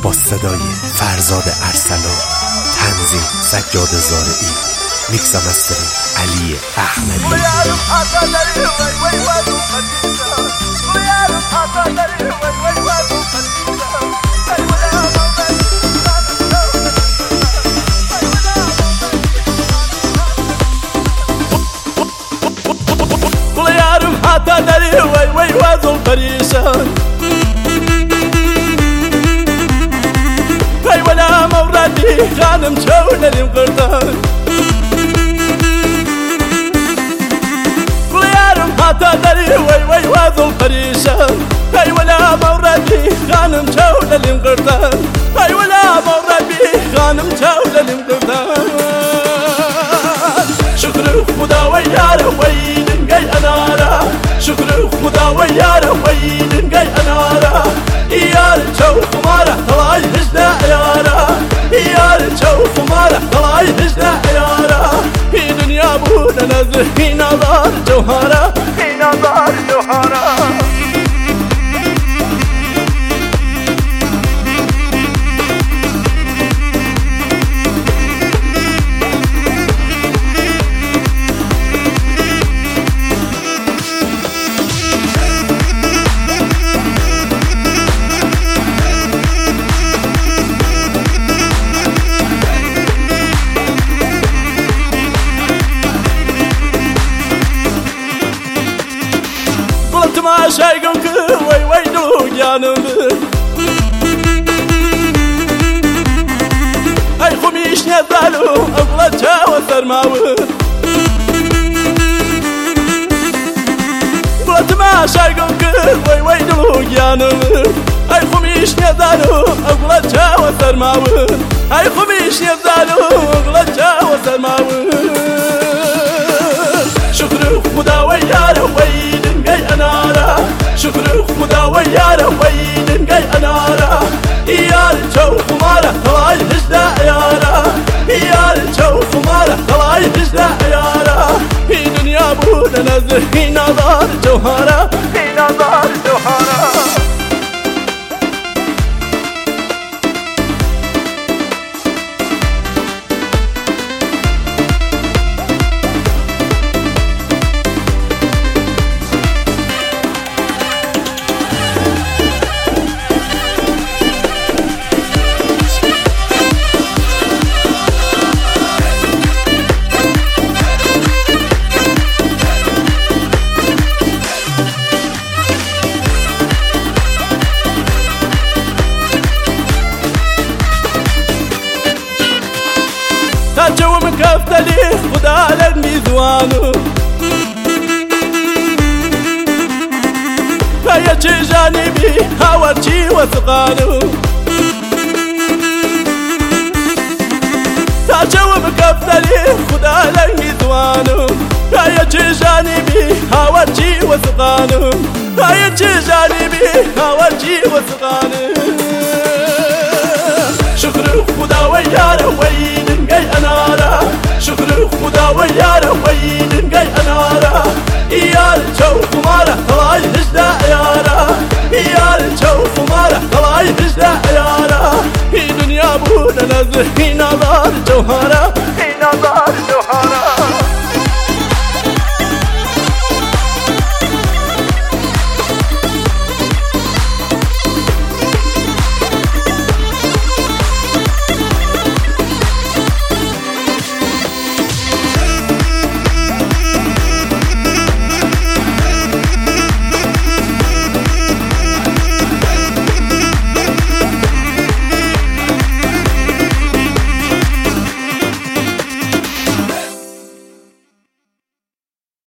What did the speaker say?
با صدای فرزاد ارسلان، تنظیم سجاد زارعی، میکس و مسترینگ علی احمدی. حتى دري وي وي وازل فريشان هاي ولا موردي خانم شونا لي مقردان قول يا رم حتى دري وي وي وازل فريشان هاي ولا موردي خانم شونا لي مقردان هاي ولا موردي خانم شونا لي مقردان شكر خدا ويا وين جاي انارا شكر خدا ويا وين جاي انارا يا الجو خماره طلعي هجنا عيارا يا الجو خماره طلعي هجنا عيارا في دنيا ابونا نزل في نظر جوهره في نظر جوهره ما شايقك وي وي دلو جانب اي خميش نزالو اقلا جاوة سرماوي قلت ما شايقك وي وي دلو جانب اي خميش نزالو اقلا جاوة سرماوي اي خميش نزالو اقلا جاوة سرماوي شكر خدا ويا وين جاي انارا شكر خدا ويا وين جاي انارا يا الجو خماره طلعي هجنا عيارا يا الجو خماره طلعي هجنا عيارا في دنيا ابونا نزل في نظر جوهره في نظر جوهره جو مكفته لي خدا للميزوانو هيا جي جانبي هاورجي وثقانو جو مكفته لي خدا للميزوانو هيا جي جانبي هاورجي وثقانو هيا جي جانبي هاورجي وثقانو شكر خدا ويا وين جاي انارا شكر خدا ويا وين جاي انارا يا الجو خماره طلعي هجنا عيارا يا الجو خماره طلعي هجنا عيارا في دنيا ابونا نزل في نظر جوهره